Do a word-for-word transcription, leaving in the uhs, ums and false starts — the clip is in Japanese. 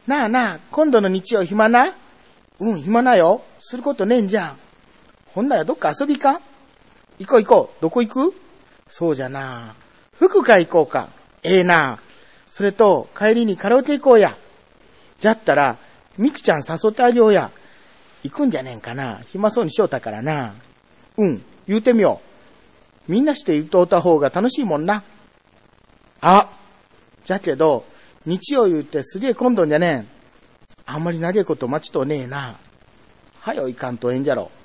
なあなあ、今度の日曜暇な？うん、暇なよ。することねえんじゃん。ほんならどっか遊びか？行こう行こう。どこ行く？そうじゃな。福か行こうか。ええな。それと、帰りにカラオケ行こうや。じゃったら、みきちゃん誘ってあげようや。行くんじゃねえんかな。暇そうにしようたからな。うん、言うてみよう。みんなして言うとおった方が楽しいもんな。あ、じゃけど、日曜言うてすげえ混んどんじゃねえん。あんまり長いこと待ちとねえな。はよいかんとええんじゃろ。